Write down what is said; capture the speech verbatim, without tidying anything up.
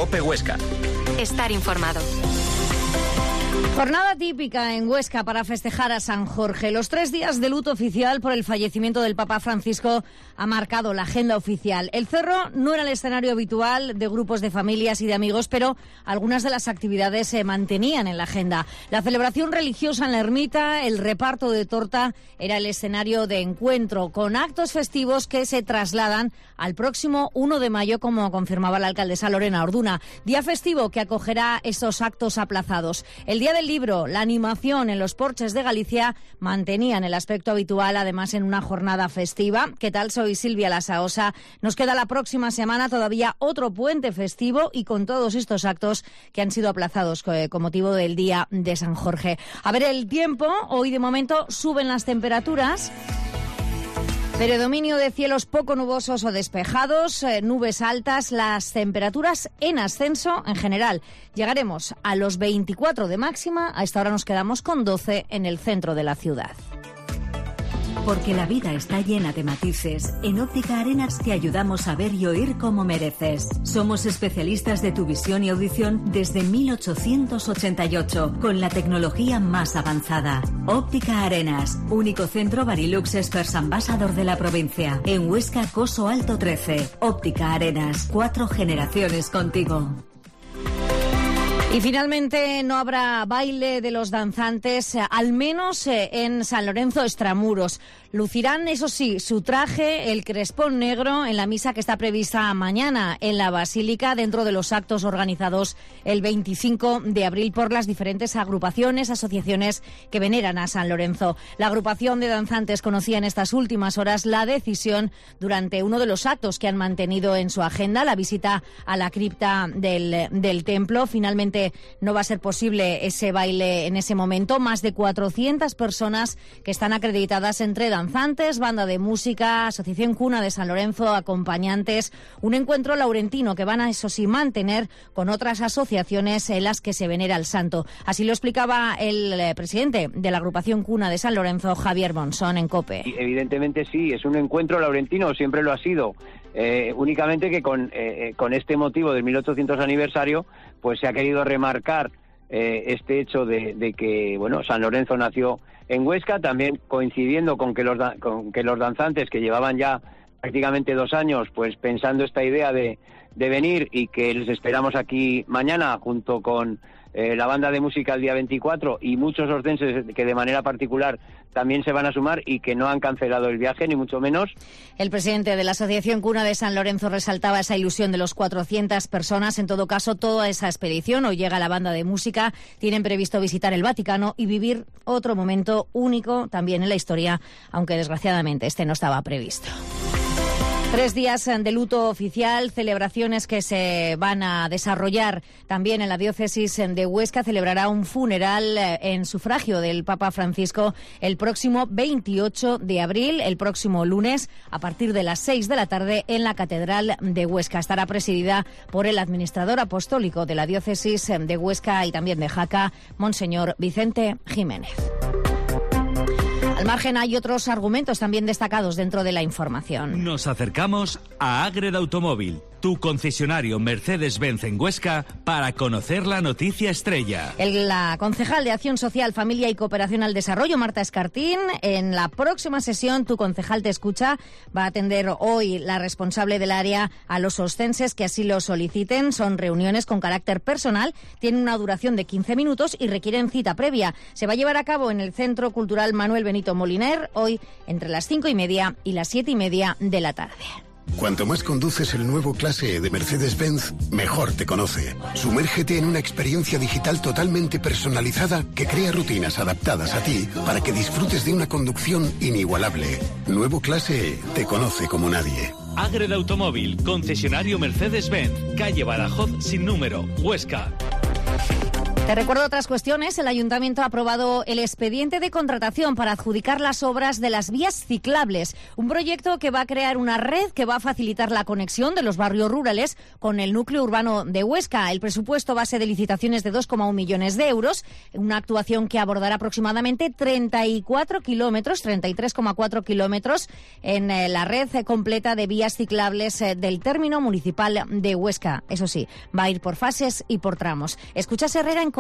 COPE Huesca. Estar informado. Jornada típica en Huesca para festejar a San Jorge. Los tres días de luto oficial por el fallecimiento del Papa Francisco ha marcado la agenda oficial. El Cerro no era el escenario habitual de grupos de familias y de amigos, pero algunas de las actividades se mantenían en la agenda. La celebración religiosa en la ermita, el reparto de torta, era el escenario de encuentro, con actos festivos que se trasladan al próximo uno de mayo, como confirmaba la alcaldesa Lorena Orduna. Día festivo que acogerá esos actos aplazados. El día del libro, la animación en los porches de Galicia mantenían el aspecto habitual, además en una jornada festiva. ¿Qué tal? Soy Silvia Lasaosa. Nos queda la próxima semana todavía otro puente festivo y con todos estos actos que han sido aplazados con motivo del Día de San Jorge. A ver el tiempo. Hoy de momento suben las temperaturas. Predominio de cielos poco nubosos o despejados, eh, nubes altas, las temperaturas en ascenso en general. Llegaremos a los veinticuatro de máxima, a esta hora nos quedamos con doce en el centro de la ciudad. Porque la vida está llena de matices, en Óptica Arenas te ayudamos a ver y oír como mereces. Somos especialistas de tu visión y audición desde mil ochocientos ochenta y ocho, con la tecnología más avanzada. Óptica Arenas, único centro Varilux Experts Ambassador de la provincia. En Huesca, Coso Alto trece. Óptica Arenas, cuatro generaciones contigo. Y finalmente no habrá baile de los danzantes, al menos en San Lorenzo Extramuros. Lucirán, eso sí, su traje, el crespón negro, en la misa que está prevista mañana en la Basílica, dentro de los actos organizados el veinticinco de abril por las diferentes agrupaciones, asociaciones que veneran a San Lorenzo. La agrupación de danzantes conocía en estas últimas horas la decisión durante uno de los actos que han mantenido en su agenda, la visita a la cripta del, del templo. Finalmente no va a ser posible ese baile en ese momento. Más de cuatrocientas personas que están acreditadas entre danzantes, banda de música, Asociación Cuna de San Lorenzo, acompañantes. Un encuentro laurentino que van a, eso sí, mantener con otras asociaciones en las que se venera al santo. Así lo explicaba el eh, presidente de la agrupación Cuna de San Lorenzo, Javier Monzón, en COPE. Evidentemente sí, es un encuentro laurentino, siempre lo ha sido. Eh, únicamente que con, eh, con este motivo del mil ochocientos aniversario, pues se ha querido remarcar eh, este hecho de, de que, bueno, San Lorenzo nació en Huesca, también coincidiendo con que los con que los danzantes que llevaban ya prácticamente dos años, pues pensando esta idea de, de venir y que les esperamos aquí mañana junto con eh, la banda de música el día veinticuatro y muchos orcenses que de manera particular también se van a sumar y que no han cancelado el viaje, ni mucho menos. El presidente de la Asociación Cuna de San Lorenzo resaltaba esa ilusión de los cuatrocientas personas. En todo caso, toda esa expedición, hoy llega la banda de música, tienen previsto visitar el Vaticano y vivir otro momento único también en la historia, aunque desgraciadamente este no estaba previsto. Tres días de luto oficial, celebraciones que se van a desarrollar también en la diócesis de Huesca. Celebrará un funeral en sufragio del Papa Francisco el próximo veintiocho de abril, el próximo lunes, a partir de las seis de la tarde en la Catedral de Huesca. Estará presidida por el administrador apostólico de la diócesis de Huesca y también de Jaca, Monseñor Vicente Jiménez. Al margen hay otros argumentos también destacados dentro de la información. Nos acercamos a Ágreda Automóvil, tu concesionario Mercedes-Benz en Huesca, para conocer la noticia estrella. El, la concejal de Acción Social, Familia y Cooperación al Desarrollo, Marta Escartín, en la próxima sesión Tu Concejal Te Escucha, va a atender hoy la responsable del área a los oscenses que así lo soliciten. Son reuniones con carácter personal, tienen una duración de quince minutos y requieren cita previa. Se va a llevar a cabo en el Centro Cultural Manuel Benito Moliner, hoy entre las cinco y media y las siete y media de la tarde. Cuanto más conduces el nuevo Clase E de Mercedes-Benz, mejor te conoce. Sumérgete en una experiencia digital totalmente personalizada que crea rutinas adaptadas a ti para que disfrutes de una conducción inigualable. Nuevo Clase E te conoce como nadie. Ágreda Automóvil, concesionario Mercedes-Benz, calle Badajoz sin número, Huesca. Te recuerdo otras cuestiones. El Ayuntamiento ha aprobado el expediente de contratación para adjudicar las obras de las vías ciclables, un proyecto que va a crear una red que va a facilitar la conexión de los barrios rurales con el núcleo urbano de Huesca. El presupuesto base de licitaciones de dos coma uno millones de euros, una actuación que abordará aproximadamente treinta y cuatro kilómetros, treinta y tres coma cuatro kilómetros en eh, la red completa de vías ciclables eh, del término municipal de Huesca. Eso sí, va a ir por fases y por tramos. Escuchas Herrera en